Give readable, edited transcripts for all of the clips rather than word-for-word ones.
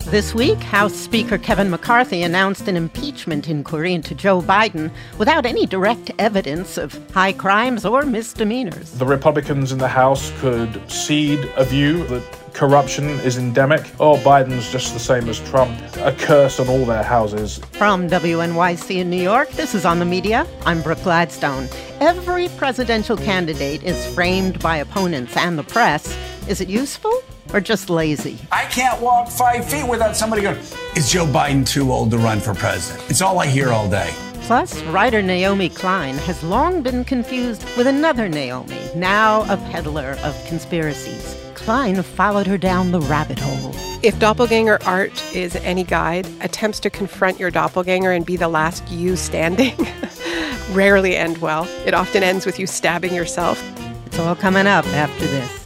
This week, House Speaker Kevin McCarthy announced an impeachment inquiry into Joe Biden without any direct evidence of high crimes or misdemeanors. The Republicans in the House could cede a view that corruption is endemic, or Biden's just the same as Trump, a curse on all their houses. From WNYC in New York, this is On the Media. I'm Brooke Gladstone. Every presidential candidate is framed by opponents and the press. Is it useful or just lazy? I can't walk 5 feet without somebody going, is Joe Biden too old to run for president? It's all I hear all day. Plus, writer Naomi Klein has long been confused with another Naomi, now a peddler of conspiracies. Klein followed her down the rabbit hole. If doppelganger art is any guide, attempts to confront your doppelganger and be the last you standing rarely end well. It often ends with you stabbing yourself. It's all coming up after this.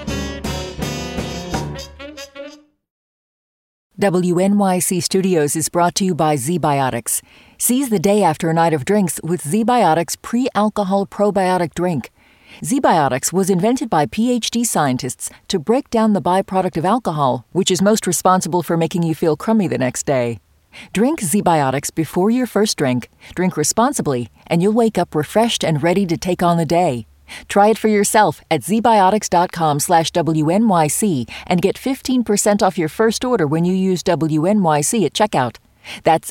WNYC Studios is brought to you by ZBiotics. Seize the day after a night of drinks with ZBiotics pre-alcohol probiotic drink. ZBiotics was invented by PhD scientists to break down the byproduct of alcohol, which is most responsible for making you feel crummy the next day. Drink ZBiotics before your first drink, drink responsibly, and you'll wake up refreshed and ready to take on the day. Try it for yourself at zbiotics.com/WNYC and get 15% off your first order when you use WNYC at checkout. That's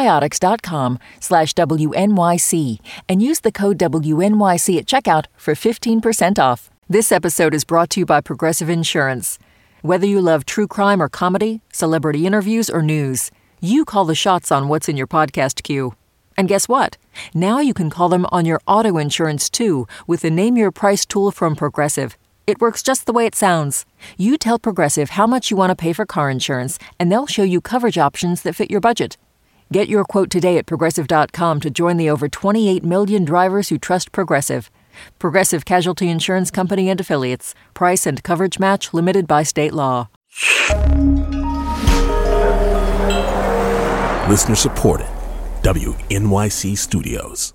zbiotics.com/WNYC and use the code WNYC at checkout for 15% off. This episode is brought to you by Progressive Insurance. Whether you love true crime or comedy, celebrity interviews or news, you call the shots on what's in your podcast queue. And guess what? Now you can call them on your auto insurance too with the Name Your Price tool from Progressive. It works just the way it sounds. You tell Progressive how much you want to pay for car insurance, and they'll show you coverage options that fit your budget. Get your quote today at Progressive.com to join the over 28 million drivers who trust Progressive. Progressive Casualty Insurance Company and Affiliates. Price and coverage match limited by state law. Listener supported. WNYC Studios.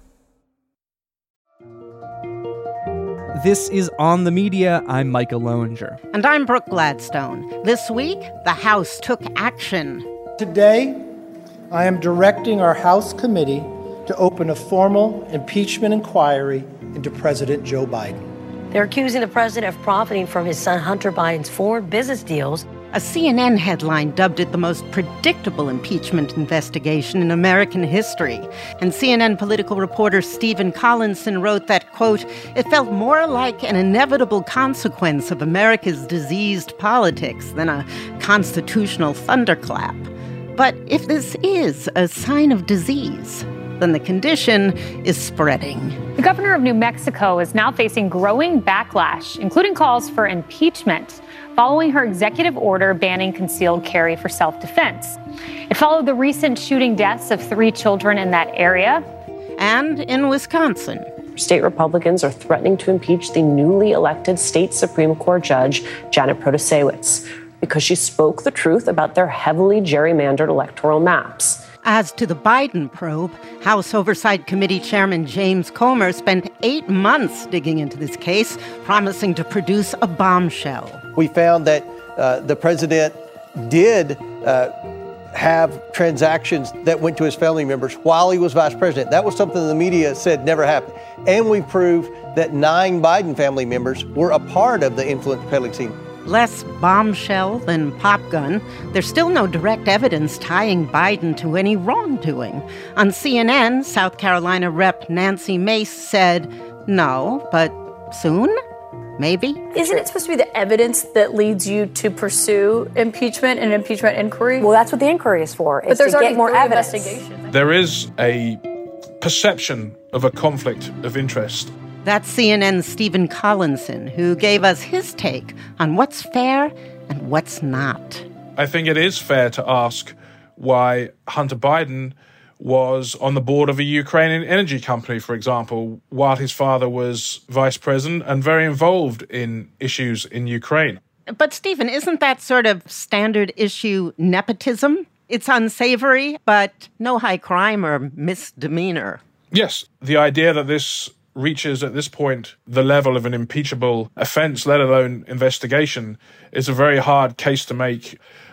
This is On the Media. I'm Micah Loenger. And I'm Brooke Gladstone. This week, the House took action. Today, I am directing our House committee to open a formal impeachment inquiry into President Joe Biden. They're accusing the president of profiting from his son Hunter Biden's foreign business deals. A CNN headline dubbed it the most predictable impeachment investigation in American history. And CNN political reporter Stephen Collinson wrote that, quote, it felt more like an inevitable consequence of America's diseased politics than a constitutional thunderclap. But if this is a sign of disease, then the condition is spreading. The governor of New Mexico is now facing growing backlash, including calls for impeachment, following her executive order banning concealed carry for self-defense. It followed the recent shooting deaths of 3 children in that area. And in Wisconsin, state Republicans are threatening to impeach the newly elected state Supreme Court Judge Janet Protasiewicz because she spoke the truth about their heavily gerrymandered electoral maps. As to the Biden probe, House Oversight Committee Chairman James Comer spent 8 months digging into this case, promising to produce a bombshell. We found that the president did have transactions that went to his family members while he was vice president. That was something the media said never happened. And we proved that 9 Biden family members were a part of the influence peddling scheme. Less bombshell than pop gun, there's still no direct evidence tying Biden to any wrongdoing. On CNN, South Carolina Rep. Nancy Mace said, no, but soon? Maybe? Isn't it supposed to be the evidence that leads you to pursue impeachment and an impeachment inquiry? Well, that's what the inquiry is for, is but there's to get more evidence. There is a perception of a conflict of interest. That's CNN's Stephen Collinson, who gave us his take on what's fair and what's not. I think it is fair to ask why Hunter Biden was on the board of a Ukrainian energy company, for example, while his father was vice president and very involved in issues in Ukraine. But, Stephen, isn't that sort of standard issue nepotism? It's unsavory, but no high crime or misdemeanor. Yes, the idea that this reaches at this point the level of an impeachable offense, let alone investigation, is a very hard case to make.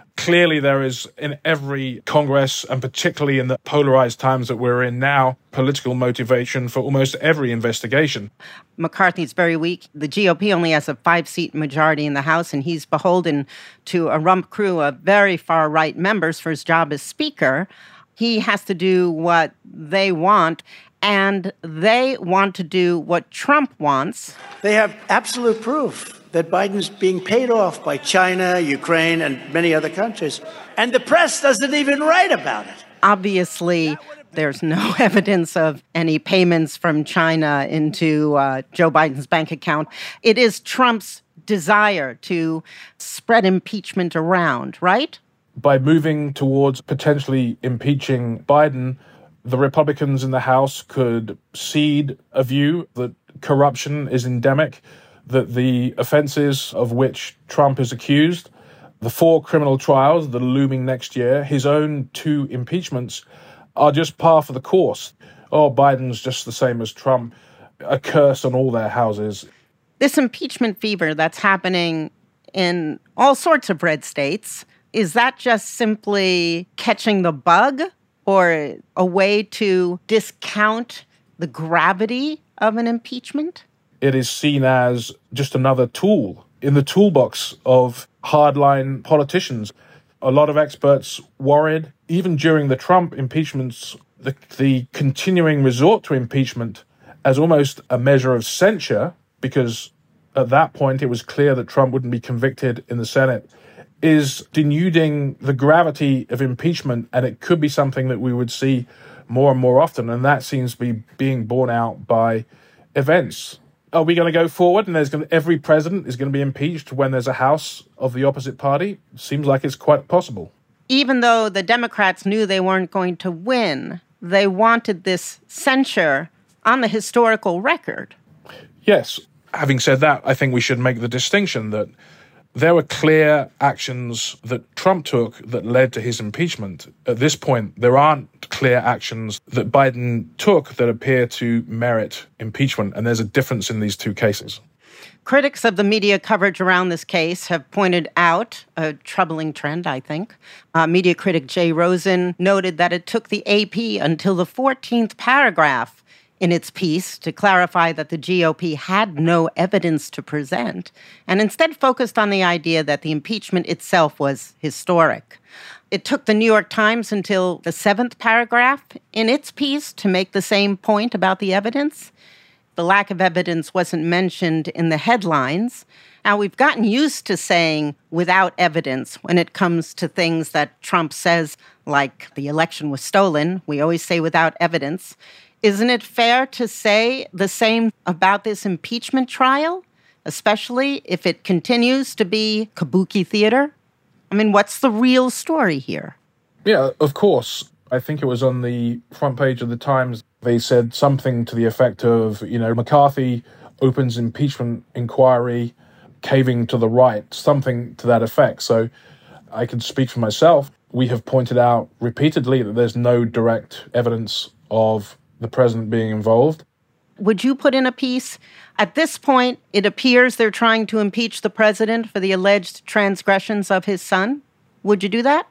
Clearly, there is in every Congress, and particularly in the polarized times that we're in now, political motivation for almost every investigation. McCarthy's very weak. The GOP only has a 5-seat majority in the House, and he's beholden to a rump crew of very far-right members for his job as Speaker. He has to do what they want, and they want to do what Trump wants. They have absolute proof that Biden's being paid off by China, Ukraine, and many other countries. And the press doesn't even write about it. Obviously, there's no evidence of any payments from China into Joe Biden's bank account. It is Trump's desire to spread impeachment around, right? By moving towards potentially impeaching Biden, the Republicans in the House could cede a view that corruption is endemic, that the offenses of which Trump is accused, the 4 criminal trials that are looming next year, his own 2 impeachments, are just par for the course. Oh, Biden's just the same as Trump, a curse on all their houses. This impeachment fever that's happening in all sorts of red states, is that just simply catching the bug or a way to discount the gravity of an impeachment? It is seen as just another tool in the toolbox of hardline politicians. A lot of experts worried, even during the Trump impeachments, the continuing resort to impeachment as almost a measure of censure, because at that point it was clear that Trump wouldn't be convicted in the Senate, is denuding the gravity of impeachment, and it could be something that we would see more and more often, and that seems to be being borne out by events. Are we going to go forward and every president is going to be impeached when there's a House of the opposite party? Seems like it's quite possible. Even though the Democrats knew they weren't going to win, they wanted this censure on the historical record. Yes. Having said that, I think we should make the distinction that there were clear actions that Trump took that led to his impeachment. At this point, there aren't clear actions that Biden took that appear to merit impeachment, and there's a difference in these 2 cases. Critics of the media coverage around this case have pointed out a troubling trend, I think. Media critic Jay Rosen noted that it took the AP until the 14th paragraph in its piece to clarify that the GOP had no evidence to present, and instead focused on the idea that the impeachment itself was historic. It took the New York Times until the 7th paragraph in its piece to make the same point about the evidence. The lack of evidence wasn't mentioned in the headlines. Now, we've gotten used to saying without evidence when it comes to things that Trump says, like the election was stolen. We always say without evidence. Isn't it fair to say the same about this impeachment trial, especially if it continues to be kabuki theater? I mean, what's the real story here? Yeah, of course. I think it was on the front page of the Times. They said something to the effect of, McCarthy opens impeachment inquiry, caving to the right, something to that effect. So I can speak for myself. We have pointed out repeatedly that there's no direct evidence of the president being involved. Would you put in a piece? At this point, it appears they're trying to impeach the president for the alleged transgressions of his son. Would you do that?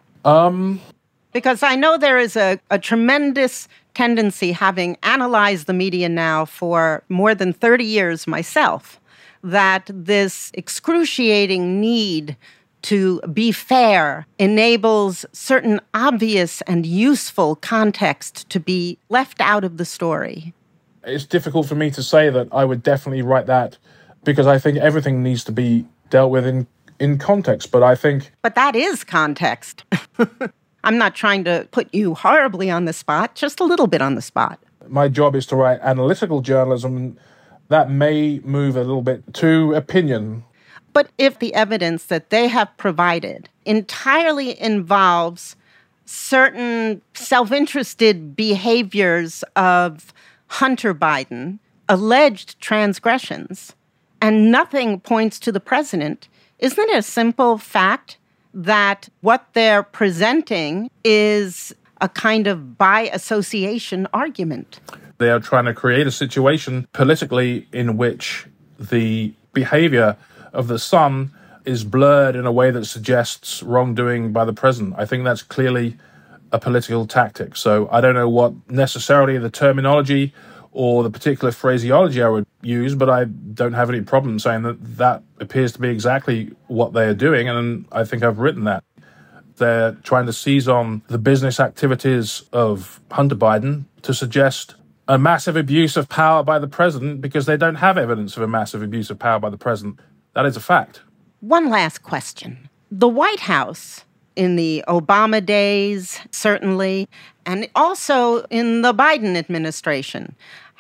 Because I know there is a tremendous tendency, having analyzed the media now for more than 30 years myself, that this excruciating need to be fair enables certain obvious and useful context to be left out of the story. It's difficult for me to say that I would definitely write that, because I think everything needs to be dealt with in context. But that is context. I'm not trying to put you horribly on the spot, just a little bit on the spot. My job is to write analytical journalism, and that may move a little bit to opinion. But if the evidence that they have provided entirely involves certain self-interested behaviors of Hunter Biden, alleged transgressions, and nothing points to the president, isn't it a simple fact that what they're presenting is a kind of by association argument? They are trying to create a situation politically in which the behavior of the son is blurred in a way that suggests wrongdoing by the president. I think that's clearly a political tactic. So I don't know what necessarily the terminology or the particular phraseology I would use, but I don't have any problem saying that that appears to be exactly what they are doing, and I think I've written that. They're trying to seize on the business activities of Hunter Biden to suggest a massive abuse of power by the president because they don't have evidence of a massive abuse of power by the president. That is a fact. One last question. The White House, in the Obama days, certainly, and also in the Biden administration,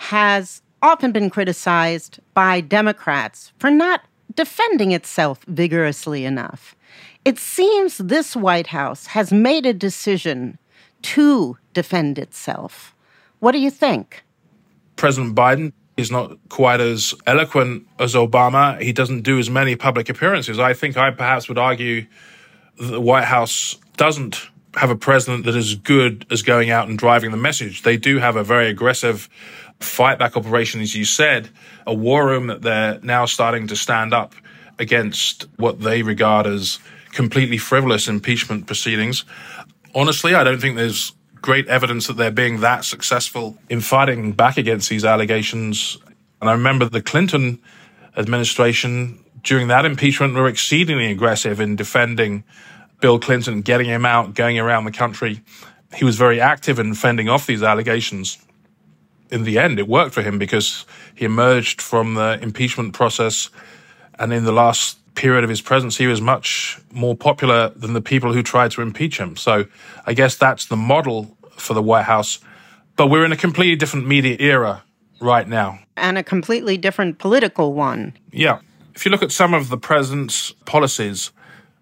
has often been criticized by Democrats for not defending itself vigorously enough. It seems this White House has made a decision to defend itself. What do you think? President Biden is not quite as eloquent as Obama. He doesn't do as many public appearances. I think I perhaps would argue that the White House doesn't have a president that is as good as going out and driving the message. They do have a very aggressive fight-back operation, as you said, a war room that they're now starting to stand up against what they regard as completely frivolous impeachment proceedings. Honestly, I don't think there's great evidence that they're being that successful in fighting back against these allegations. And I remember the Clinton administration during that impeachment were exceedingly aggressive in defending Bill Clinton, getting him out, going around the country. He was very active in fending off these allegations. In the end, it worked for him because he emerged from the impeachment process, and in the last period of his presidency, he was much more popular than the people who tried to impeach him. So I guess that's the model for the White House. But we're in a completely different media era right now. And a completely different political one. Yeah. If you look at some of the president's policies,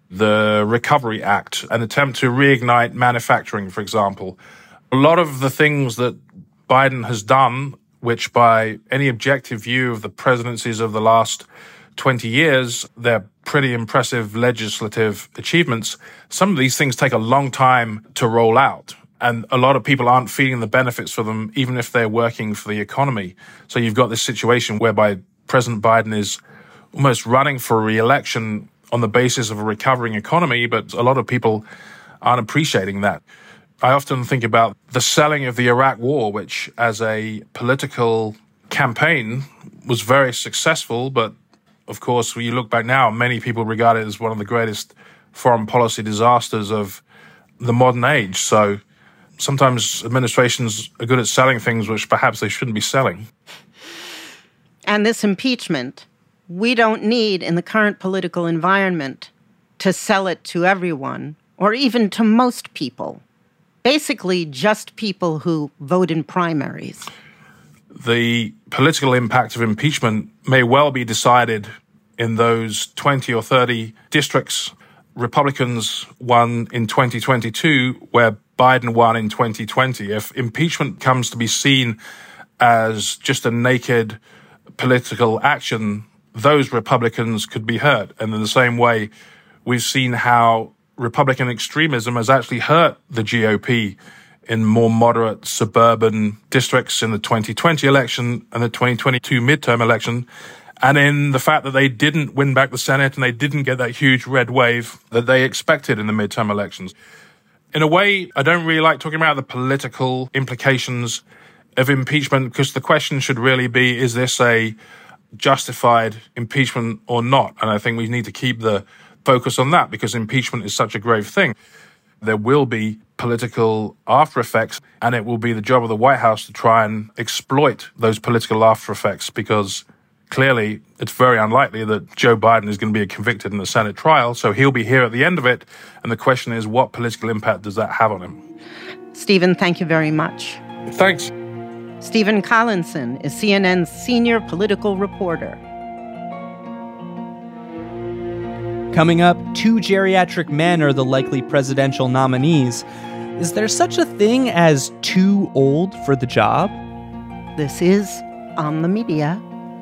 the Recovery Act, an attempt to reignite manufacturing, for example, a lot of the things that Biden has done, which by any objective view of the presidencies of the last 20 years, they're pretty impressive legislative achievements. Some of these things take a long time to roll out, and a lot of people aren't feeling the benefits for them, even if they're working for the economy. So you've got this situation whereby President Biden is almost running for re-election on the basis of a recovering economy, but a lot of people aren't appreciating that. I often think about the selling of the Iraq War, which as a political campaign was very successful, but of course, when you look back now, many people regard it as one of the greatest foreign policy disasters of the modern age. So sometimes administrations are good at selling things which perhaps they shouldn't be selling. And this impeachment, we don't need in the current political environment to sell it to everyone or even to most people. Basically, just people who vote in primaries. The political impact of impeachment may well be decided in those 20 or 30 districts. Republicans won in 2022, where Biden won in 2020. If impeachment comes to be seen as just a naked political action, those Republicans could be hurt. And in the same way, we've seen how Republican extremism has actually hurt the GOP in more moderate suburban districts in the 2020 election and the 2022 midterm election, and in the fact that they didn't win back the Senate and they didn't get that huge red wave that they expected in the midterm elections. In a way, I don't really like talking about the political implications of impeachment because the question should really be, is this a justified impeachment or not? And I think we need to keep the focus on that because impeachment is such a grave thing. There will be political after effects, and it will be the job of the White House to try and exploit those political after effects because clearly it's very unlikely that Joe Biden is going to be convicted in the Senate trial, so he'll be here at the end of it, and the question is, what political impact does that have on him? Stephen, thank you very much. Thanks. Stephen Collinson is CNN's senior political reporter. Coming up, 2 geriatric men are the likely presidential nominees. Is there such a thing as too old for the job? This is On the Media.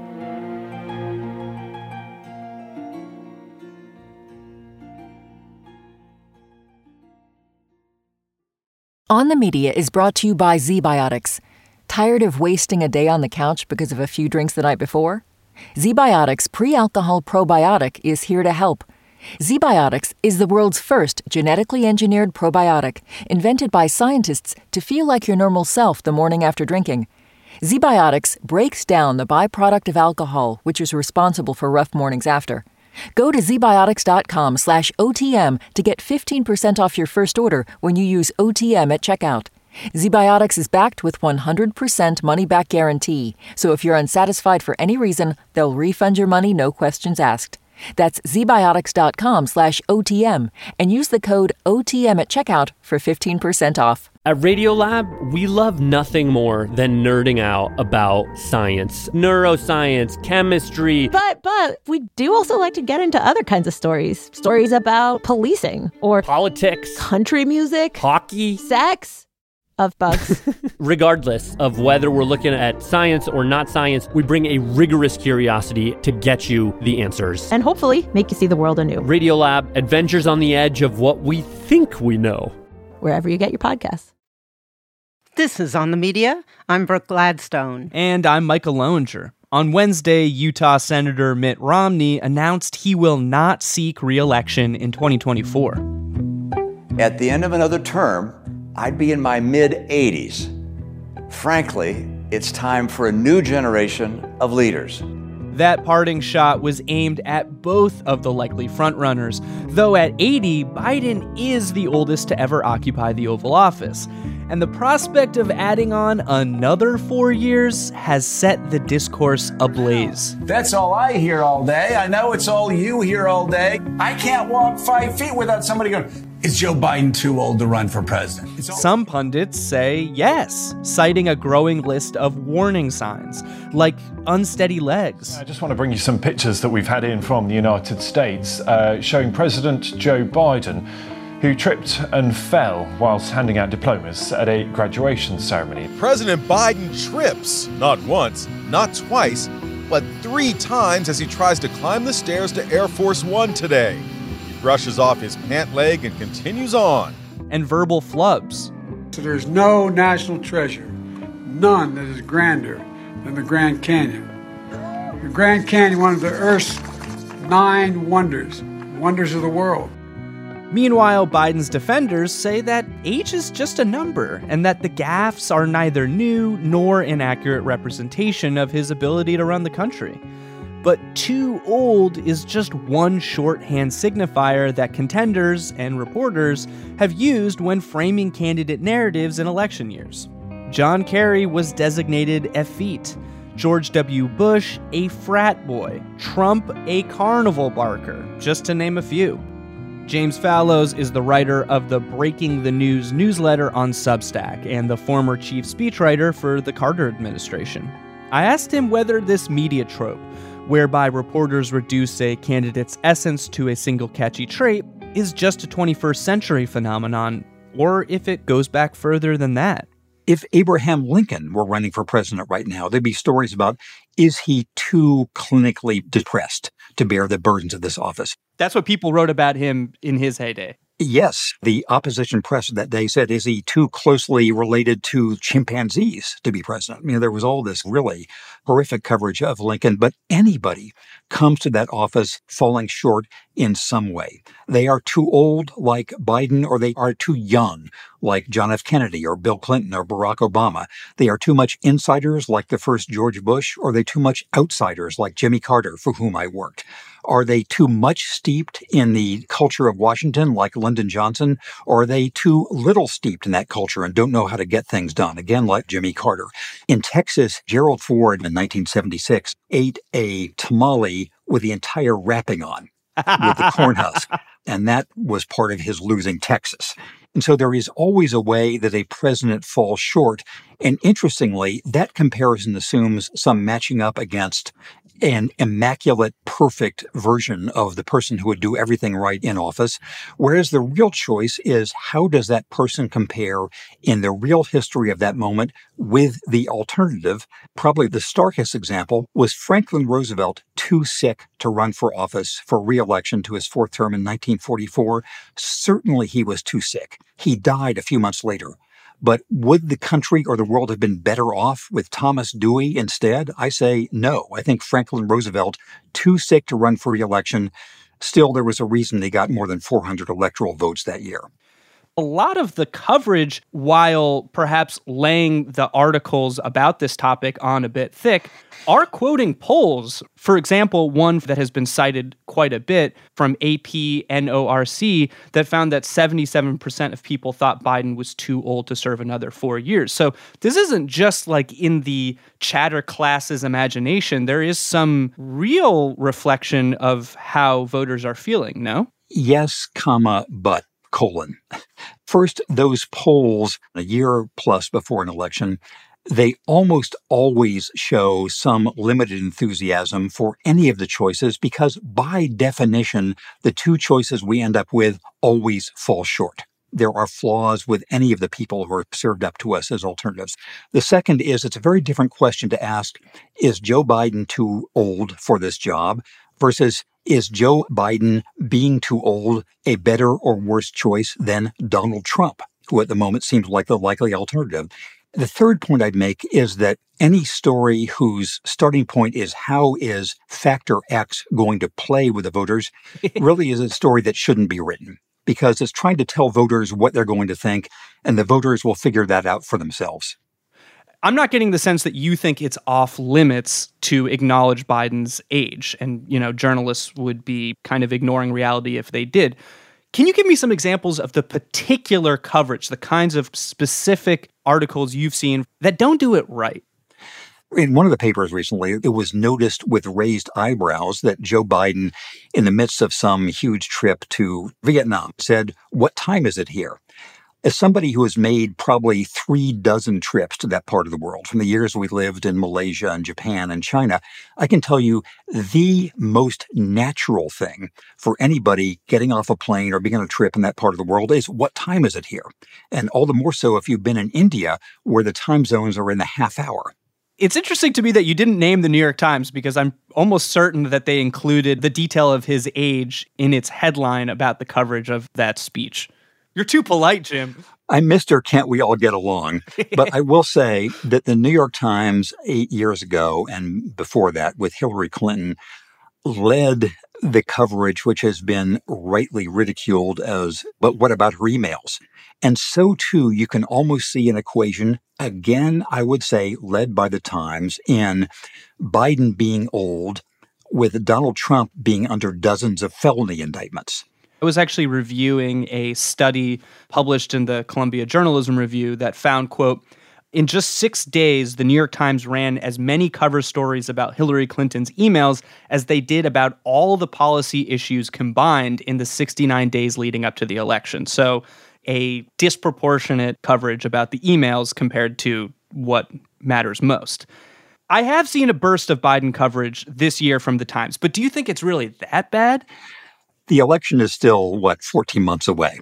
On the Media is brought to you by ZBiotics. Tired of wasting a day on the couch because of a few drinks the night before? ZBiotics Pre-Alcohol Probiotic is here to help. ZBiotics is the world's first genetically engineered probiotic, invented by scientists to feel like your normal self the morning after drinking. ZBiotics breaks down the byproduct of alcohol, which is responsible for rough mornings after. Go to zbiotics.com/OTM to get 15% off your first order when you use OTM at checkout. ZBiotics is backed with 100% money-back guarantee, so if you're unsatisfied for any reason, they'll refund your money, no questions asked. That's zbiotics.com/OTM and use the code OTM at checkout for 15% off. At Radiolab, we love nothing more than nerding out about science, neuroscience, chemistry. But we do also like to get into other kinds of stories. Stories about policing or politics, country music, hockey, sex. Of bugs. Regardless of whether we're looking at science or not science, we bring a rigorous curiosity to get you the answers. And hopefully make you see the world anew. Radiolab, adventures on the edge of what we think we know. Wherever you get your podcasts. This is On the Media. I'm Brooke Gladstone. And I'm Michael Lowinger. On Wednesday, Utah Senator Mitt Romney announced he will not seek re-election in 2024. At the end of another term, I'd be in my mid-80s. Frankly, it's time for a new generation of leaders. That parting shot was aimed at both of the likely frontrunners, though at 80, Biden is the oldest to ever occupy the Oval Office. And the prospect of adding on another 4 years has set the discourse ablaze. That's all I hear all day. I know it's all you hear all day. I can't walk 5 feet without somebody going, is Joe Biden too old to run for president? Some pundits say yes, citing a growing list of warning signs, like unsteady legs. I just want to bring you some pictures that we've had in from the United States showing President Joe Biden, who tripped and fell whilst handing out diplomas at a graduation ceremony. President Biden trips, not once, not twice, but 3 times as he tries to climb the stairs to Air Force One today. He brushes off his pant leg and continues on. And verbal flubs. So there's no national treasure, none that is grander than the Grand Canyon. The Grand Canyon, one of the Earth's 9 wonders of the world. Meanwhile, Biden's defenders say that age is just a number and that the gaffes are neither new nor an accurate representation of his ability to run the country. But too old is just one shorthand signifier that contenders and reporters have used when framing candidate narratives in election years. John Kerry was designated effete, George W. Bush a frat boy, Trump a carnival barker, just to name a few. James Fallows is the writer of the Breaking the News newsletter on Substack and the former chief speechwriter for the Carter administration. I asked him whether this media trope, whereby reporters reduce a candidate's essence to a single catchy trait, is just a 21st century phenomenon, or if it goes back further than that. If Abraham Lincoln were running for president right now, there'd be stories about, is he too clinically depressed to bear the burdens of this office? That's what people wrote about him in his heyday. Yes, the opposition press that day said, is he too closely related to chimpanzees to be president? I mean, there was all this really horrific coverage of Lincoln, but anybody comes to that office falling short in some way. They are too old like Biden, or they are too young like John F. Kennedy or Bill Clinton or Barack Obama. They are too much insiders like the first George Bush, or they too much outsiders like Jimmy Carter, for whom I worked. Are they too much steeped in the culture of Washington like Lyndon Johnson, or are they too little steeped in that culture and don't know how to get things done, again like Jimmy Carter? In Texas, Gerald Ford in 1976 ate a tamale with the entire wrapping on, with the corn husk, and that was part of his losing Texas. And so there is always a way that a president falls short. And interestingly, that comparison assumes some matching up against an immaculate, perfect version of the person who would do everything right in office, whereas the real choice is how does that person compare in the real history of that moment with the alternative. Probably the starkest example was Franklin Roosevelt too sick to run for office for re-election to his 4th term in 1944. Certainly he was too sick. He died a few months later. But would the country or the world have been better off with Thomas Dewey instead? I say no. I think Franklin Roosevelt, too sick to run for re-election, Still, there was a reason they got more than 400 electoral votes that year. A lot of the coverage, while perhaps laying the articles about this topic on a bit thick, are quoting polls. For example, one that has been cited quite a bit from AP-NORC that found that 77% of people thought Biden was too old to serve another 4 years. So this isn't just like in the chatter class's imagination. There is some real reflection of how voters are feeling, no? Yes, but. First, those polls a year plus before an election, they almost always show some limited enthusiasm for any of the choices because, by definition, the two choices we end up with always fall short. There are flaws with any of the people who are served up to us as alternatives. The second is it's a very different question to ask, is Joe Biden too old for this job versus is Joe Biden being too old a better or worse choice than Donald Trump, who at the moment seems like the likely alternative? The third point I'd make is that any story whose starting point is how is factor X going to play with the voters really is a story that shouldn't be written because it's trying to tell voters what they're going to think, and the voters will figure that out for themselves. I'm not getting the sense that you think it's off limits to acknowledge Biden's age. And, journalists would be kind of ignoring reality if they did. Can you give me some examples of the particular coverage, the kinds of specific articles you've seen that don't do it right? In one of the papers recently, it was noticed with raised eyebrows that Joe Biden, in the midst of some huge trip to Vietnam, said, "What time is it here?" As somebody who has made probably 36 trips to that part of the world, from the years we lived in Malaysia and Japan and China, I can tell you the most natural thing for anybody getting off a plane or being on a trip in that part of the world is, what time is it here? And all the more so if you've been in India, where the time zones are in the half hour. It's interesting to me that you didn't name the New York Times because I'm almost certain that they included the detail of his age in its headline about the coverage of that speech. You're too polite, Jim. I'm Mr. Can't We All Get Along? But I will say that the New York Times 8 years ago and before that with Hillary Clinton led the coverage, which has been rightly ridiculed as, but what about her emails? And so, too, you can almost see an equation, again, I would say, led by the Times, in Biden being old with Donald Trump being under dozens of felony indictments. I was actually reviewing a study published in the Columbia Journalism Review that found, quote, in just 6 days, the New York Times ran as many cover stories about Hillary Clinton's emails as they did about all the policy issues combined in the 69 days leading up to the election. So a disproportionate coverage about the emails compared to what matters most. I have seen a burst of Biden coverage this year from the Times, but do you think it's really that bad? The election is still, 14 months away.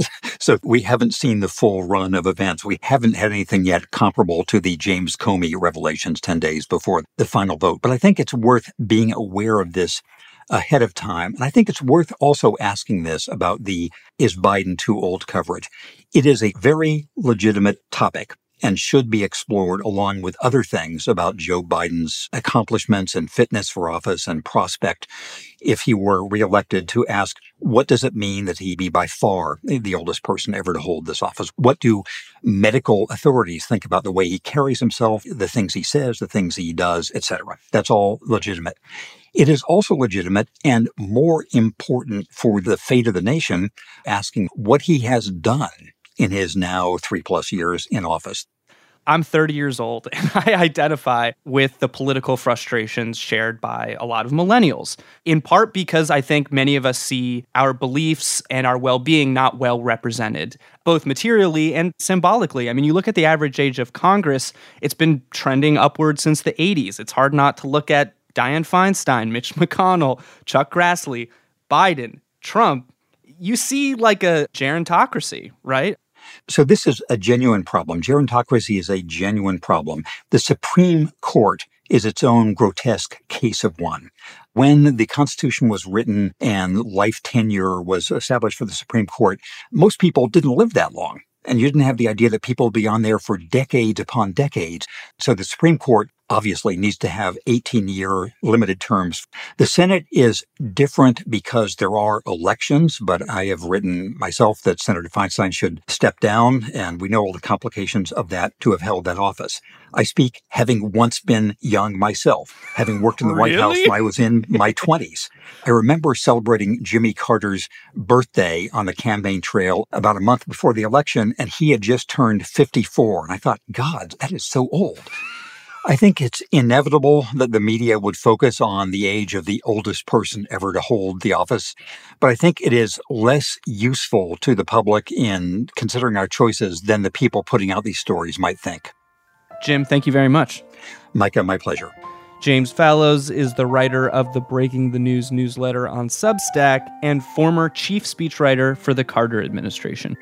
So we haven't seen the full run of events. We haven't had anything yet comparable to the James Comey revelations 10 days before the final vote. But I think it's worth being aware of this ahead of time. And I think it's worth also asking this about the is Biden too old coverage. It is a very legitimate topic and should be explored along with other things about Joe Biden's accomplishments and fitness for office and prospect if he were reelected, to ask, what does it mean that he be by far the oldest person ever to hold this office? What do medical authorities think about the way he carries himself, the things he says, the things he does, etc.? That's all legitimate. It is also legitimate and more important for the fate of the nation, asking what he has done in his now 3+ years in office. I'm 30 years old, and I identify with the political frustrations shared by a lot of millennials, in part because I think many of us see our beliefs and our well-being not well represented, both materially and symbolically. I mean, you look at the average age of Congress, it's been trending upward since the 80s. It's hard not to look at Dianne Feinstein, Mitch McConnell, Chuck Grassley, Biden, Trump. You see like a gerontocracy, right? So this is a genuine problem. Gerontocracy is a genuine problem. The Supreme Court is its own grotesque case of one. When the Constitution was written and life tenure was established for the Supreme Court, most people didn't live that long. And you didn't have the idea that people would be on there for decades upon decades. So the Supreme Court obviously needs to have 18-year limited terms. The Senate is different because there are elections, but I have written myself that Senator Feinstein should step down, and we know all the complications of that to have held that office. I speak having once been young myself, having worked in the White House when I was in my 20s. I remember celebrating Jimmy Carter's birthday on the campaign trail about a month before the election, and he had just turned 54. And I thought, God, that is so old. I think it's inevitable that the media would focus on the age of the oldest person ever to hold the office, but I think it is less useful to the public in considering our choices than the people putting out these stories might think. Jim, thank you very much. Micah, my pleasure. James Fallows is the writer of the Breaking the News newsletter on Substack and former chief speechwriter for the Carter administration.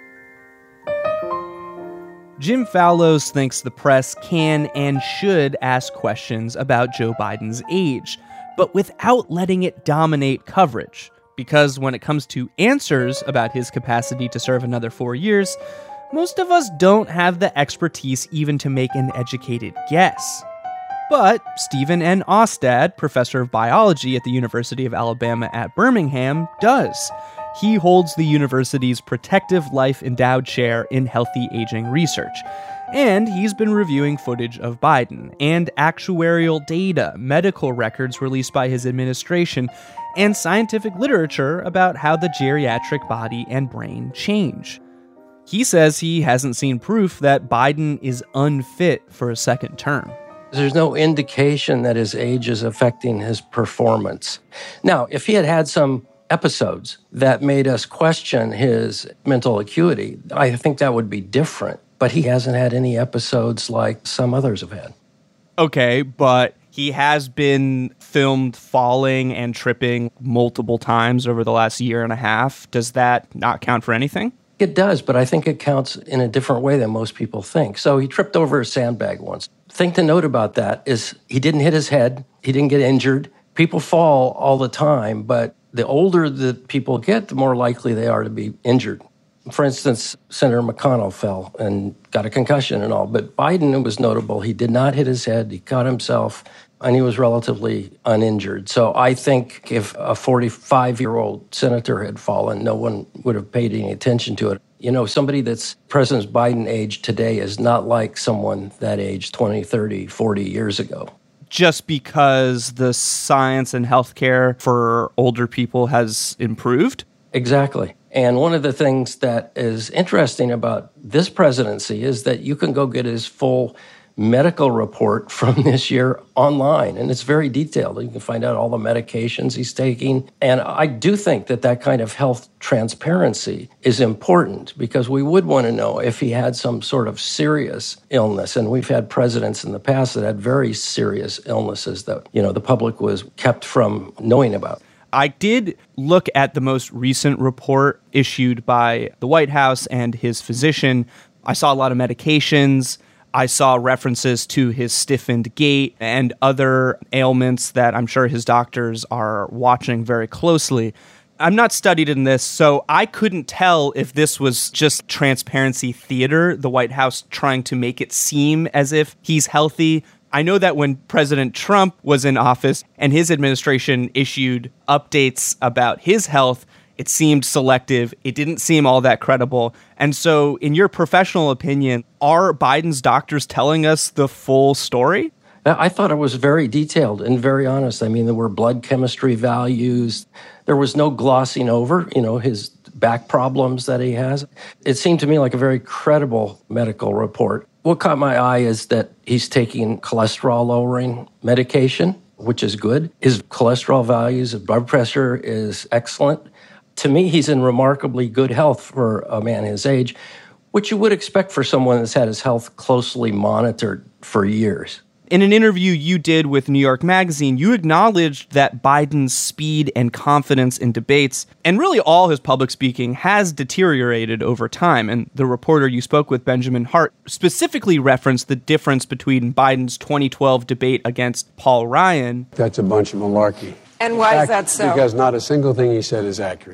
Jim Fallows thinks the press can and should ask questions about Joe Biden's age, but without letting it dominate coverage. Because when it comes to answers about his capacity to serve another 4 years, most of us don't have the expertise even to make an educated guess. But Stephen N. Austad, professor of biology at the University of Alabama at Birmingham, does. He holds the university's Protective Life Endowed Chair in Healthy Aging Research. And he's been reviewing footage of Biden and actuarial data, medical records released by his administration, and scientific literature about how the geriatric body and brain change. He says he hasn't seen proof that Biden is unfit for a second term. There's no indication that his age is affecting his performance. Now, if he had had some episodes that made us question his mental acuity, I think that would be different. But he hasn't had any episodes like some others have had. Okay, but he has been filmed falling and tripping multiple times over the last year and a half. Does that not count for anything? It does, but I think it counts in a different way than most people think. So he tripped over a sandbag once. The thing to note about that is he didn't hit his head. He didn't get injured. People fall all the time, but the older that people get, the more likely they are to be injured. For instance, Senator McConnell fell and got a concussion and all, but Biden, it was notable. He did not hit his head. He cut himself, and he was relatively uninjured. So I think if a 45-year-old senator had fallen, no one would have paid any attention to it. You know, somebody that's President Biden age today is not like someone that age 20, 30, 40 years ago. Just because the science and healthcare for older people has improved? Exactly. And one of the things that is interesting about this presidency is that you can go get his full medical report from this year online, and it's very detailed. You can find out all the medications he's taking. And I do think that that kind of health transparency is important because we would want to know if he had some sort of serious illness. And we've had presidents in the past that had very serious illnesses that, you know, the public was kept from knowing about. I did look at the most recent report issued by the White House and his physician. I saw a lot of medications. I saw references to his stiffened gait and other ailments that I'm sure his doctors are watching very closely. I'm not studied in this, so I couldn't tell if this was just transparency theater, the White House trying to make it seem as if he's healthy. I know that when President Trump was in office and his administration issued updates about his health, it seemed selective. It didn't seem all that credible. And so, in your professional opinion, are Biden's doctors telling us the full story? I thought it was very detailed and very honest. I mean, there were blood chemistry values. There was no glossing over, you know, his back problems that he has. It seemed to me like a very credible medical report. What caught my eye is that he's taking cholesterol-lowering medication, which is good. His cholesterol values, his blood pressure is excellent. To me, he's in remarkably good health for a man his age, which you would expect for someone that's had his health closely monitored for years. In an interview you did with New York Magazine, you acknowledged that Biden's speed and confidence in debates, and really all his public speaking, has deteriorated over time. And the reporter you spoke with, Benjamin Hart, specifically referenced the difference between Biden's 2012 debate against Paul Ryan. That's a bunch of malarkey. And why is that so? Because not a single thing he said is accurate.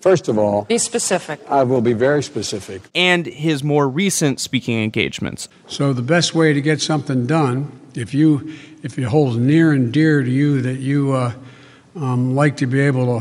First of all, be specific. I will be very specific. And his more recent speaking engagements. So the best way to get something done, if it holds near and dear to you that you like to be able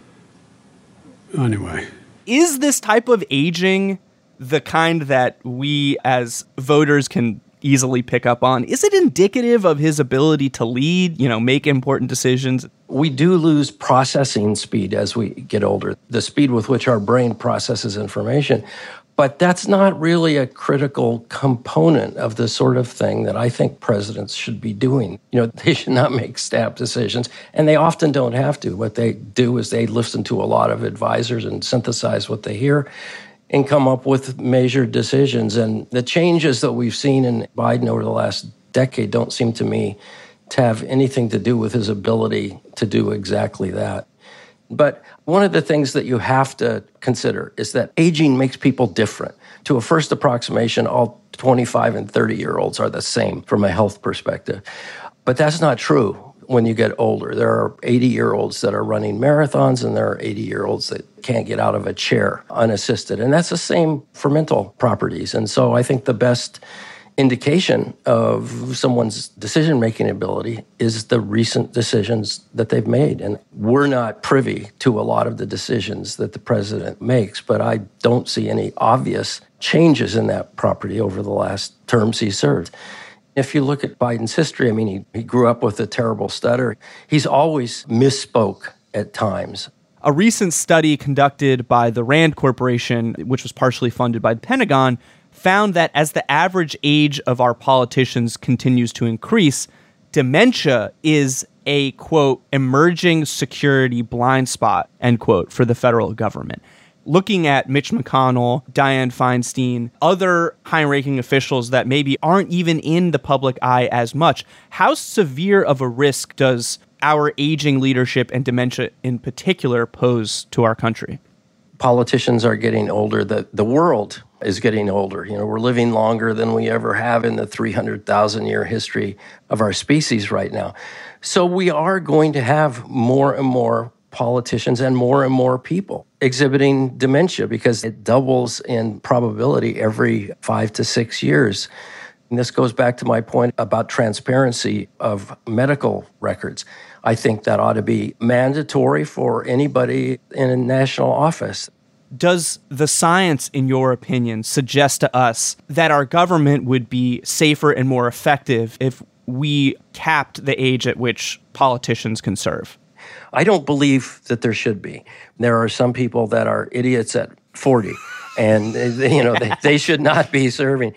to, anyway. Is this type of aging the kind that we as voters can easily pick up on? Is it indicative of his ability to lead, make important decisions? We do lose processing speed as we get older, the speed with which our brain processes information. But that's not really a critical component of the sort of thing that I think presidents should be doing. They should not make snap decisions, and they often don't have to. What they do is they listen to a lot of advisors and synthesize what they hear and come up with measured decisions. And the changes that we've seen in Biden over the last decade don't seem to me to have anything to do with his ability to do exactly that. But one of the things that you have to consider is that aging makes people different. To a first approximation, all 25 and 30-year-olds are the same from a health perspective. But that's not true when you get older. There are 80-year-olds that are running marathons, and there are 80-year-olds that can't get out of a chair unassisted. And that's the same for mental properties. And so I think the best indication of someone's decision-making ability is the recent decisions that they've made. And we're not privy to a lot of the decisions that the president makes, but I don't see any obvious changes in that property over the last terms he served. If you look at Biden's history, he grew up with a terrible stutter. He's always misspoke at times. A recent study conducted by the Rand Corporation, which was partially funded by the Pentagon, found that as the average age of our politicians continues to increase, dementia is a, quote, emerging security blind spot, end quote, for the federal government. Looking at Mitch McConnell, Dianne Feinstein, other high-ranking officials that maybe aren't even in the public eye as much, how severe of a risk does our aging leadership and dementia in particular pose to our country? Politicians are getting older. The world is getting older. We're living longer than we ever have in the 300,000-year history of our species right now. So we are going to have more and more politicians and more people exhibiting dementia because it doubles in probability every 5 to 6 years. And this goes back to my point about transparency of medical records. I think that ought to be mandatory for anybody in a national office. Does the science, in your opinion, suggest to us that our government would be safer and more effective if we capped the age at which politicians can serve? I don't believe that there should be. There are some people that are idiots at 40, and they should not be serving.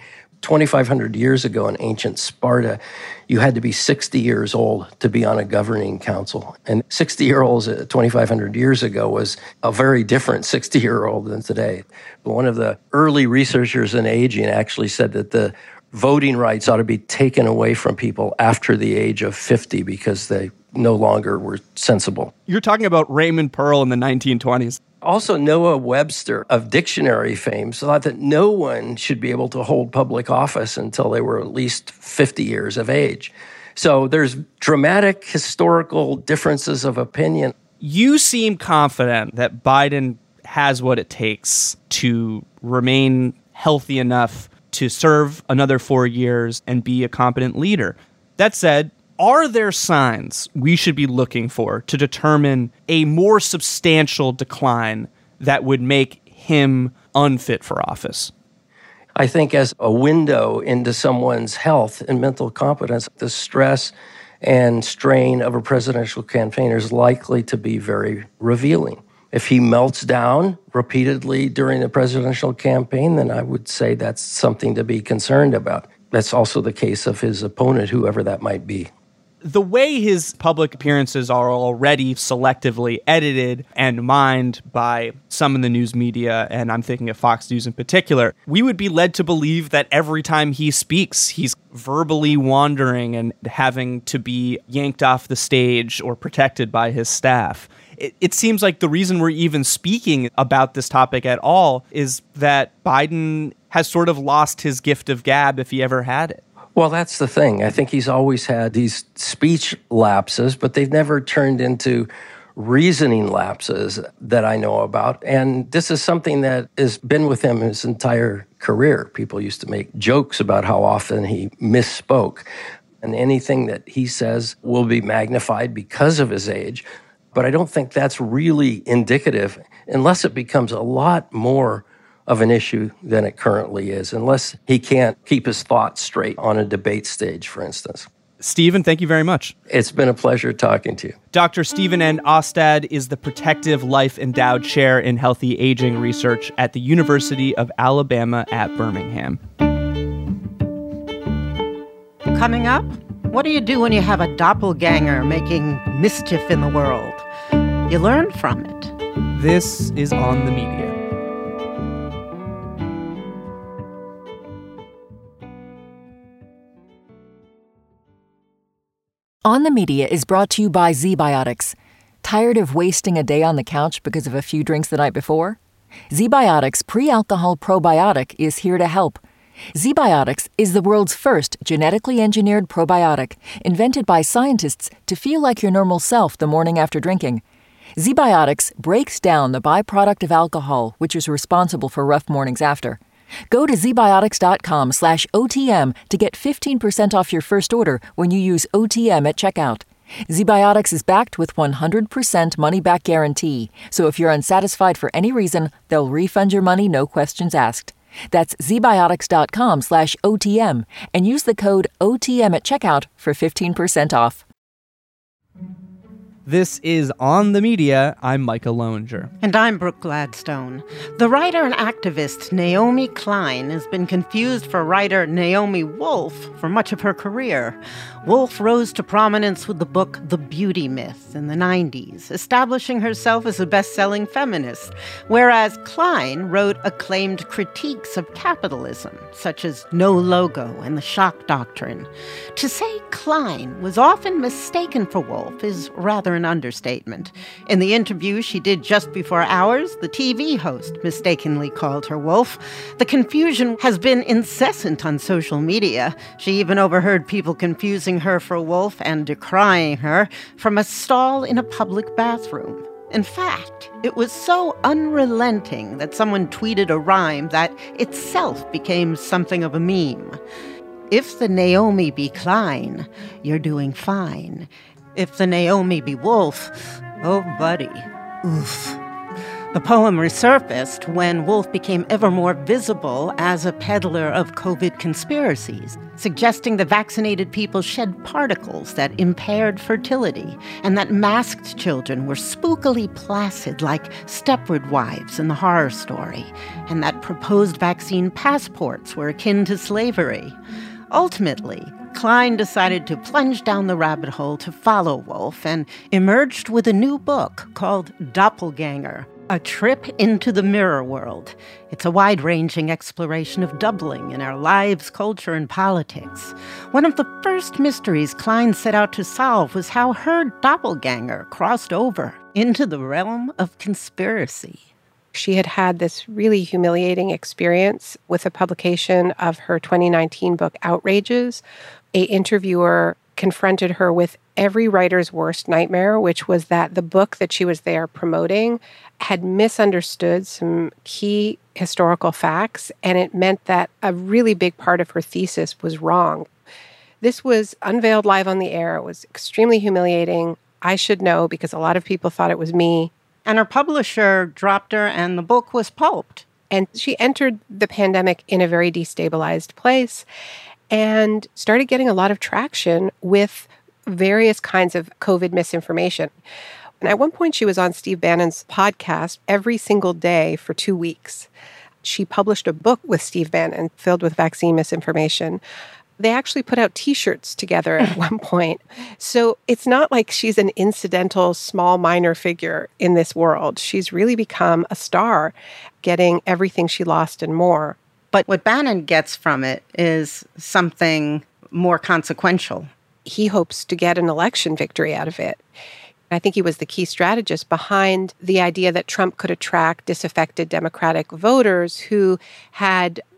2,500 years ago in ancient Sparta, you had to be 60 years old to be on a governing council. And 60-year-olds 2,500 years ago was a very different 60-year-old than today. But one of the early researchers in aging actually said that the voting rights ought to be taken away from people after the age of 50 because they no longer were sensible. You're talking about Raymond Pearl in the 1920s. Also, Noah Webster of dictionary fame thought that no one should be able to hold public office until they were at least 50 years of age. So there's dramatic historical differences of opinion. You seem confident that Biden has what it takes to remain healthy enough to serve another 4 years and be a competent leader. That said, are there signs we should be looking for to determine a more substantial decline that would make him unfit for office? I think as a window into someone's health and mental competence, the stress and strain of a presidential campaign is likely to be very revealing. If he melts down repeatedly during the presidential campaign, then I would say that's something to be concerned about. That's also the case of his opponent, whoever that might be. The way his public appearances are already selectively edited and mined by some in the news media, and I'm thinking of Fox News in particular, we would be led to believe that every time he speaks, he's verbally wandering and having to be yanked off the stage or protected by his staff. It seems like the reason we're even speaking about this topic at all is that Biden has sort of lost his gift of gab if he ever had it. Well, that's the thing. I think he's always had these speech lapses, but they've never turned into reasoning lapses that I know about. And this is something that has been with him his entire career. People used to make jokes about how often he misspoke. And anything that he says will be magnified because of his age. But I don't think that's really indicative unless it becomes a lot more of an issue than it currently is, unless he can't keep his thoughts straight on a debate stage, for instance. Stephen, thank you very much. It's been a pleasure talking to you. Dr. Stephen N. Austad is the Protective Life Endowed Chair in Healthy Aging Research at the University of Alabama at Birmingham. Coming up, what do you do when you have a doppelganger making mischief in the world? You learn from it. This is On the Media. On the Media is brought to you by ZBiotics. Tired of wasting a day on the couch because of a few drinks the night before? ZBiotics Pre-Alcohol Probiotic is here to help. ZBiotics is the world's first genetically engineered probiotic, invented by scientists to feel like your normal self the morning after drinking. ZBiotics breaks down the byproduct of alcohol, which is responsible for rough mornings after. Go to zbiotics.com/OTM to get 15% off your first order when you use OTM at checkout. ZBiotics is backed with 100% money-back guarantee, so if you're unsatisfied for any reason, they'll refund your money, no questions asked. That's zbiotics.com/OTM and use the code OTM at checkout for 15% off. This is On the Media. I'm Micah Loewinger. And I'm Brooke Gladstone. The writer and activist Naomi Klein has been confused for writer Naomi Wolf for much of her career. Wolf rose to prominence with the book The Beauty Myth in the 90s, establishing herself as a best-selling feminist, whereas Klein wrote acclaimed critiques of capitalism, such as No Logo and The Shock Doctrine. To say Klein was often mistaken for Wolf is rather an understatement. In the interview she did just before ours, the TV host mistakenly called her Wolf. The confusion has been incessant on social media. She even overheard people confusing her for Wolf and decrying her from a stall in a public bathroom. In fact, it was so unrelenting that someone tweeted a rhyme that itself became something of a meme. If the Naomi be Klein, you're doing fine. If the Naomi be Wolf, oh buddy, oof. The poem resurfaced when Wolf became ever more visible as a peddler of COVID conspiracies, suggesting that vaccinated people shed particles that impaired fertility and that masked children were spookily placid like Stepford Wives in The Horror Story, and that proposed vaccine passports were akin to slavery. Ultimately, Klein decided to plunge down the rabbit hole to follow Wolf and emerged with a new book called Doppelganger, A Trip into the Mirror World. It's a wide-ranging exploration of doubling in our lives, culture, and politics. One of the first mysteries Klein set out to solve was how her doppelganger crossed over into the realm of conspiracy. She had had this really humiliating experience with the publication of her 2019 book, Outrages. An interviewer confronted her with every writer's worst nightmare, which was that the book that she was there promoting had misunderstood some key historical facts, and it meant that a really big part of her thesis was wrong. This was unveiled live on the air. It was extremely humiliating. I should know because a lot of people thought it was me. And her publisher dropped her, and the book was pulped. And she entered the pandemic in a very destabilized place and started getting a lot of traction with various kinds of COVID misinformation. And at one point, she was on Steve Bannon's podcast every single day for 2 weeks. She published a book with Steve Bannon filled with vaccine misinformation. They actually put out T-shirts together at one point. So it's not like she's an incidental, small, minor figure in this world. She's really become a star, getting everything she lost and more. But what Bannon gets from it is something more consequential. He hopes to get an election victory out of it. I think he was the key strategist behind the idea that Trump could attract disaffected Democratic voters who had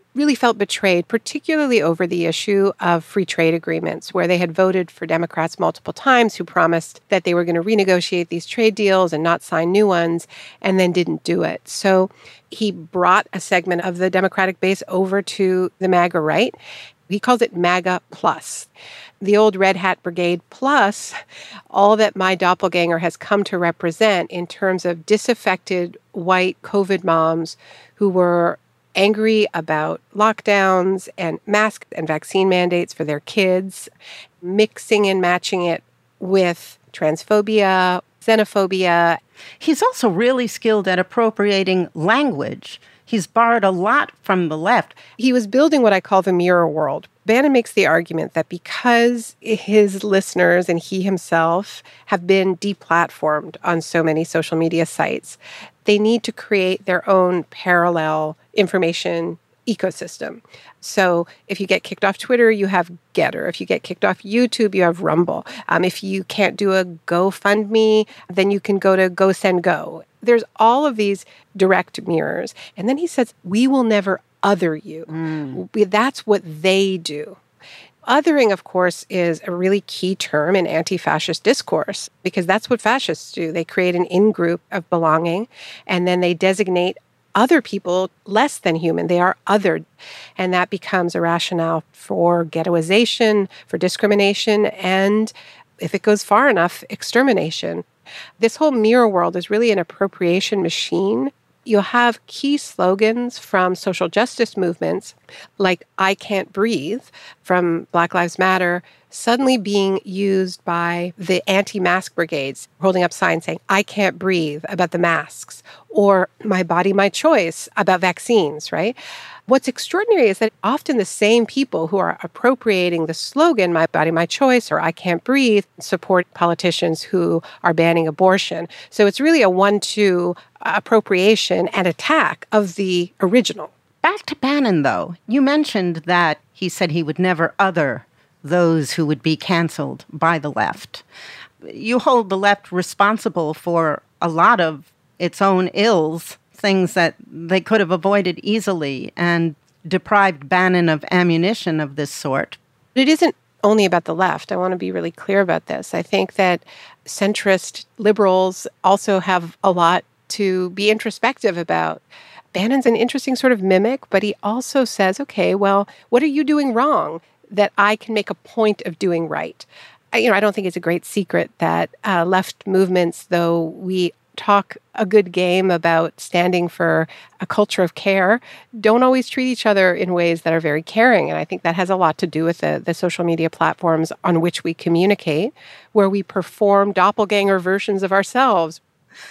really felt betrayed, particularly over the issue of free trade agreements, where they had voted for Democrats multiple times who promised that they were going to renegotiate these trade deals and not sign new ones, and then didn't do it. So he brought a segment of the Democratic base over to the MAGA right. He calls it MAGA Plus. The old Red Hat Brigade plus all that my doppelganger has come to represent in terms of disaffected white COVID moms who were angry about lockdowns and mask and vaccine mandates for their kids, mixing and matching it with transphobia, xenophobia. He's also really skilled at appropriating language. He's borrowed a lot from the left. He was building what I call the mirror world. Bannon makes the argument that because his listeners and he himself have been deplatformed on so many social media sites, they need to create their own parallel information ecosystem. So if you get kicked off Twitter, you have Getter. If you get kicked off YouTube, you have Rumble. If you can't do a GoFundMe, then you can go to GoSendGo. There's all of these direct mirrors. And then he says, we will never other you. That's what they do. Othering, of course, is a really key term in anti-fascist discourse because that's what fascists do. They create an in-group of belonging, and then they designate other people less than human. They are othered. And that becomes a rationale for ghettoization, for discrimination, and if it goes far enough, extermination. This whole mirror world is really an appropriation machine. You'll have key slogans from social justice movements like I Can't Breathe from Black Lives Matter suddenly being used by the anti-mask brigades, holding up signs saying, I can't breathe about the masks, or my body, my choice about vaccines, right? What's extraordinary is that often the same people who are appropriating the slogan, my body, my choice, or I can't breathe, support politicians who are banning abortion. So it's really a 1-2 appropriation and attack of the original. Back to Bannon, though. You mentioned that he said he would never other those who would be canceled by the left. You hold the left responsible for a lot of its own ills, things that they could have avoided easily, and deprived Bannon of ammunition of this sort. It isn't only about the left. I want to be really clear about this. I think that centrist liberals also have a lot to be introspective about. Bannon's an interesting sort of mimic, but he also says, okay, well, what are you doing wrong that I can make a point of doing right? I don't think it's a great secret that left movements, though we talk a good game about standing for a culture of care, don't always treat each other in ways that are very caring. And I think that has a lot to do with the social media platforms on which we communicate, where we perform doppelganger versions of ourselves.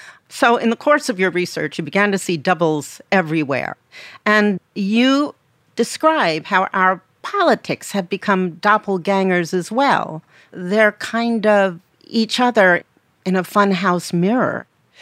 So in the course of your research, you began to see doubles everywhere. And you describe how our politics have become doppelgangers as well. They're kind of each other in a funhouse mirror.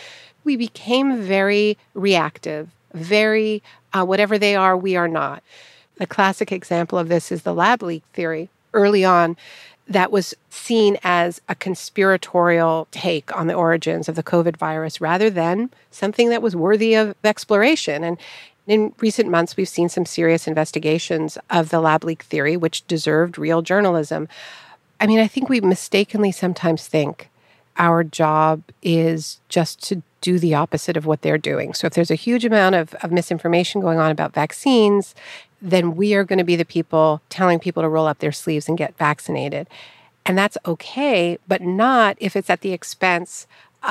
We became very reactive, very whatever they are, we are not. The classic example of this is the lab leak theory. Early on, that was seen as a conspiratorial take on the origins of the COVID virus rather than something that was worthy of exploration. And in recent months, we've seen some serious investigations of the lab leak theory, which deserved real journalism. I mean, I think we mistakenly sometimes think our job is just to do the opposite of what they're doing. So if there's a huge amount of misinformation going on about vaccines, then we are going to be the people telling people to roll up their sleeves and get vaccinated. And that's okay, but not if it's at the expense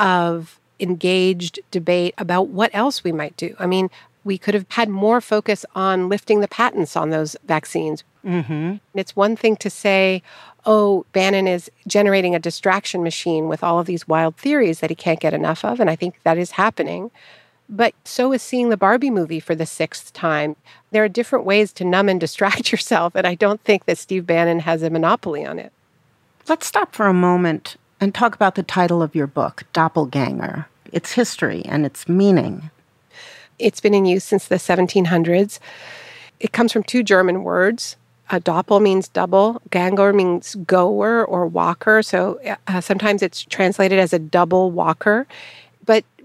of engaged debate about what else we might do. I mean, we could have had more focus on lifting the patents on those vaccines. Mm-hmm. It's one thing to say, oh, Bannon is generating a distraction machine with all of these wild theories that he can't get enough of, and I think that is happening. But so is seeing the Barbie movie for the 6th time. There are different ways to numb and distract yourself, and I don't think that Steve Bannon has a monopoly on it. Let's stop for a moment and talk about the title of your book, Doppelganger, its history and its meaning. It's been in use since the 1700s. It comes from 2 German words. Doppel means double. Ganger means goer or walker. So sometimes it's translated as a double walker. But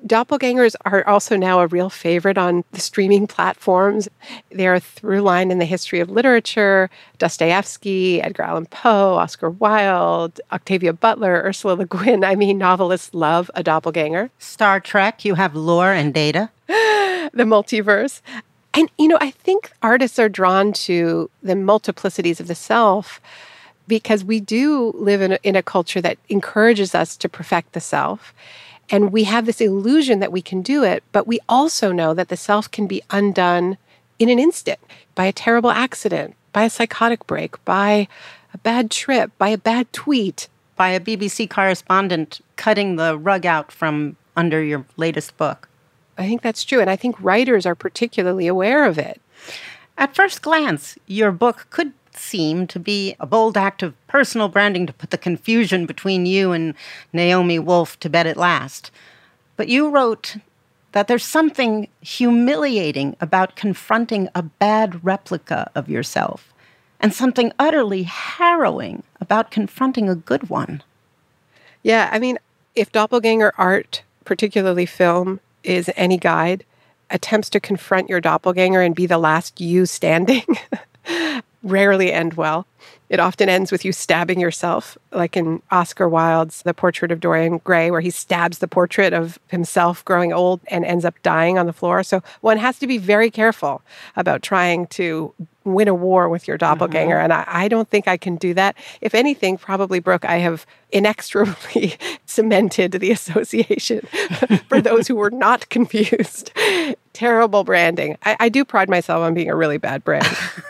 Doppelgangers are also now a real favorite on the streaming platforms. They're a through line in the history of literature. Dostoevsky, Edgar Allan Poe, Oscar Wilde, Octavia Butler, Ursula Le Guin. I mean, novelists love a doppelganger. Star Trek, you have Lore and Data. The multiverse. And, I think artists are drawn to the multiplicities of the self because we do live in a culture that encourages us to perfect the self. And we have this illusion that we can do it, but we also know that the self can be undone in an instant by a terrible accident, by a psychotic break, by a bad trip, by a bad tweet. By a BBC correspondent cutting the rug out from under your latest book. I think that's true, and I think writers are particularly aware of it. At first glance, your book could seem to be a bold act of personal branding to put the confusion between you and Naomi Wolf to bed at last. But you wrote that there's something humiliating about confronting a bad replica of yourself, and something utterly harrowing about confronting a good one. Yeah, I mean, if doppelganger art, particularly film, is any guide, attempts to confront your doppelganger and be the last you standing rarely end well. It often ends with you stabbing yourself, like in Oscar Wilde's The Portrait of Dorian Gray, where he stabs the portrait of himself growing old and ends up dying on the floor. So one has to be very careful about trying to win a war with your doppelganger. And I don't think I can do that. If anything, probably, Brooke, I have inexorably cemented the association for those who were not confused. Terrible branding. I do pride myself on being a really bad brand.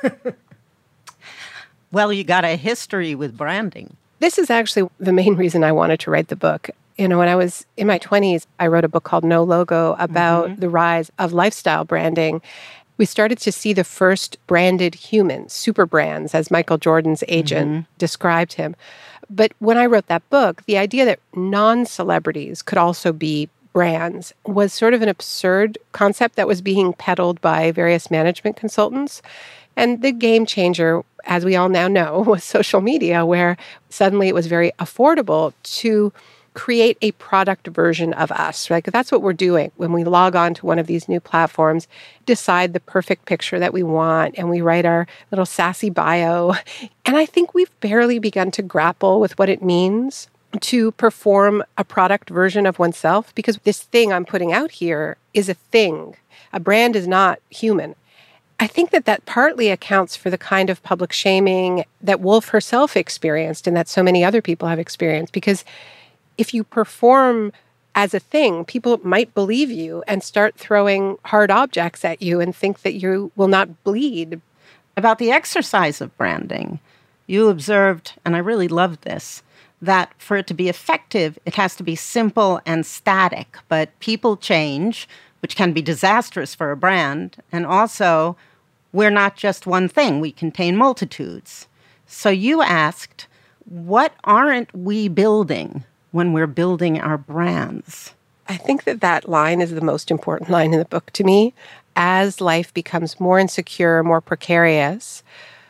Well, you got a history with branding. This is actually the main reason I wanted to write the book. When I was in my 20s, I wrote a book called No Logo about the rise of lifestyle branding. We started to see the first branded humans, super brands, as Michael Jordan's agent described him. But when I wrote that book, the idea that non-celebrities could also be brands was sort of an absurd concept that was being peddled by various management consultants. And the game changer, as we all now know, was social media, where suddenly it was very affordable to create a product version of us. Like that's what we're doing when we log on to one of these new platforms, decide the perfect picture that we want, and we write our little sassy bio. And I think we've barely begun to grapple with what it means to perform a product version of oneself, because this thing I'm putting out here is a thing. A brand is not human. I think that partly accounts for the kind of public shaming that Wolf herself experienced and that so many other people have experienced. Because if you perform as a thing, people might believe you and start throwing hard objects at you and think that you will not bleed. About the exercise of branding, you observed, and I really loved this, that for it to be effective, it has to be simple and static. But people change, which can be disastrous for a brand, and also we're not just one thing. We contain multitudes. So you asked, what aren't we building when we're building our brands? I think that line is the most important line in the book to me. As life becomes more insecure, more precarious,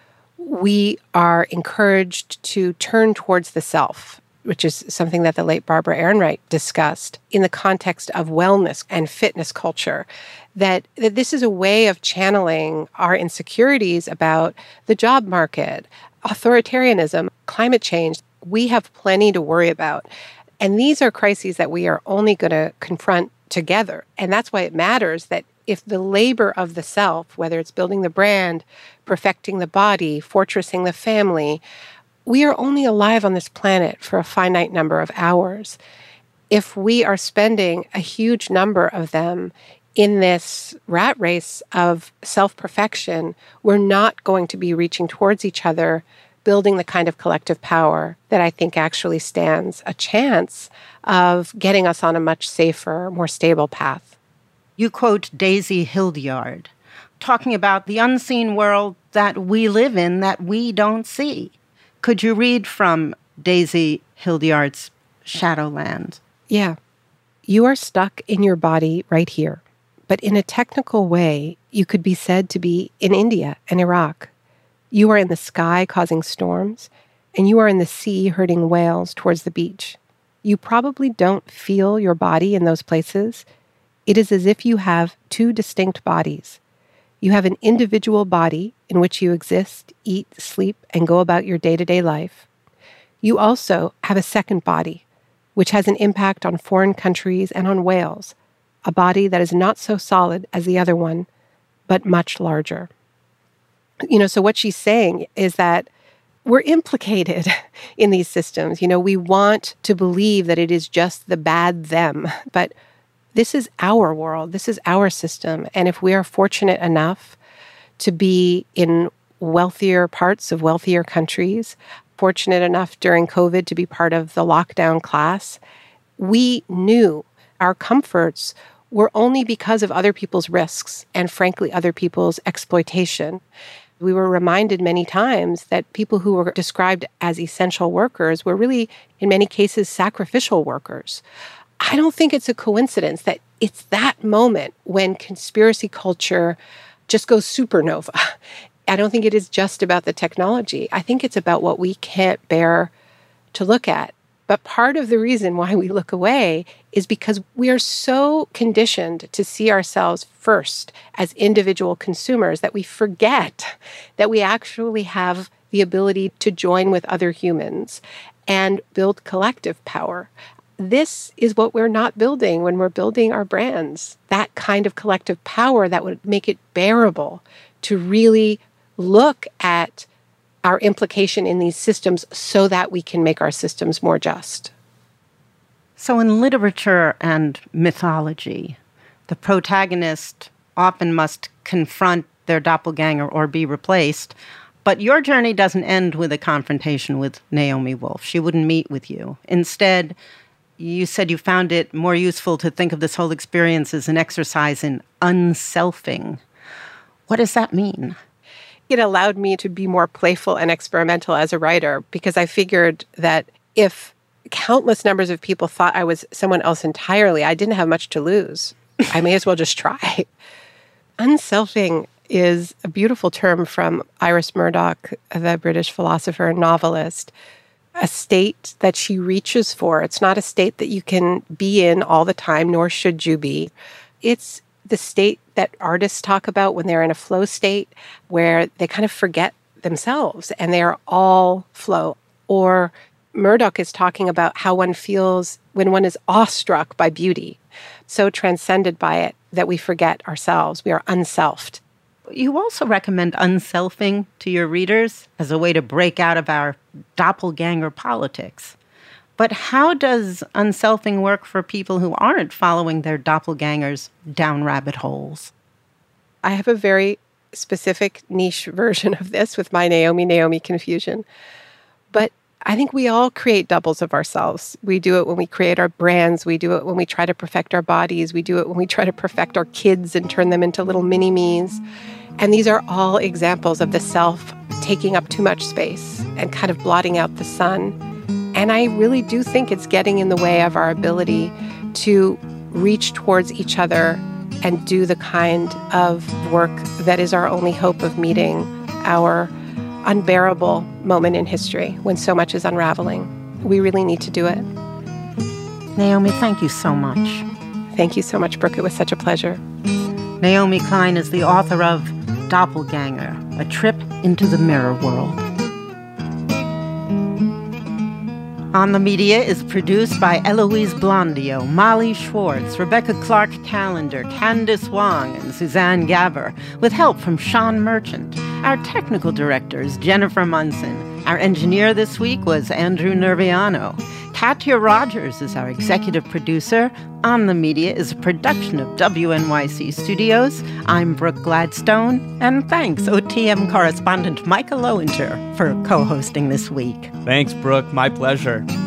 we are encouraged to turn towards the self, which is something that the late Barbara Ehrenreich discussed in the context of wellness and fitness culture, that this is a way of channeling our insecurities about the job market, authoritarianism, climate change. We have plenty to worry about. And these are crises that we are only going to confront together. And that's why it matters that if the labor of the self, whether it's building the brand, perfecting the body, fortressing the family, we are only alive on this planet for a finite number of hours. If we are spending a huge number of them in this rat race of self-perfection, we're not going to be reaching towards each other, building the kind of collective power that I think actually stands a chance of getting us on a much safer, more stable path. You quote Daisy Hildyard, talking about the unseen world that we live in that we don't see. Could you read from Daisy Hildyard's Shadowland? Yeah. You are stuck in your body right here. But in a technical way, you could be said to be in India and Iraq. You are in the sky causing storms, and you are in the sea herding whales towards the beach. You probably don't feel your body in those places. It is as if you have two distinct bodies. You have an individual body in which you exist, eat, sleep, and go about your day-to-day life. You also have a second body, which has an impact on foreign countries and on whales, a body that is not so solid as the other one, but much larger. So what she's saying is that we're implicated in these systems. We want to believe that it is just the bad them, but this is our world. This is our system. And if we are fortunate enough to be in wealthier parts of wealthier countries, fortunate enough during COVID to be part of the lockdown class, we knew our comforts were only because of other people's risks and, frankly, other people's exploitation. We were reminded many times that people who were described as essential workers were really, in many cases, sacrificial workers. I don't think it's a coincidence that it's that moment when conspiracy culture just goes supernova. I don't think it is just about the technology. I think it's about what we can't bear to look at. But part of the reason why we look away is because we are so conditioned to see ourselves first as individual consumers that we forget that we actually have the ability to join with other humans and build collective power. This is what we're not building when we're building our brands, that kind of collective power that would make it bearable to really look at our implication in these systems so that we can make our systems more just. So in literature and mythology, the protagonist often must confront their doppelganger or be replaced. But your journey doesn't end with a confrontation with Naomi Wolf. She wouldn't meet with you. Instead, you said you found it more useful to think of this whole experience as an exercise in unselfing. What does that mean? It allowed me to be more playful and experimental as a writer because I figured that if countless numbers of people thought I was someone else entirely, I didn't have much to lose. I may as well just try. Unselfing is a beautiful term from Iris Murdoch, the British philosopher and novelist, a state that she reaches for. It's not a state that you can be in all the time, nor should you be. It's the state that artists talk about when they're in a flow state, where they kind of forget themselves and they are all flow. Or Murdoch is talking about how one feels when one is awestruck by beauty, so transcended by it that we forget ourselves. We are unselfed. You also recommend unselfing to your readers as a way to break out of our doppelganger politics. But how does unselfing work for people who aren't following their doppelgangers down rabbit holes? I have a very specific niche version of this with my Naomi confusion. But I think we all create doubles of ourselves. We do it when we create our brands. We do it when we try to perfect our bodies. We do it when we try to perfect our kids and turn them into little mini-me's. And these are all examples of the self taking up too much space and kind of blotting out the sun. And I really do think it's getting in the way of our ability to reach towards each other and do the kind of work that is our only hope of meeting our unbearable moment in history when so much is unraveling. We really need to do it. Naomi, thank you so much. Thank you so much, Brooke. It was such a pleasure. Naomi Klein is the author of Doppelganger, A Trip into the Mirror World. On the Media is produced by Eloise Blondio, Molly Schwartz, Rebecca Clark-Callender, Candice Wong, and Suzanne Gaber, with help from Sean Merchant. Our technical director is Jennifer Munson. Our engineer this week was Andrew Nerviano. Katya Rogers is our executive producer. On the Media is a production of WNYC Studios. I'm Brooke Gladstone, and thanks OTM correspondent Micah Lowinger for co-hosting this week. Thanks, Brooke. My pleasure.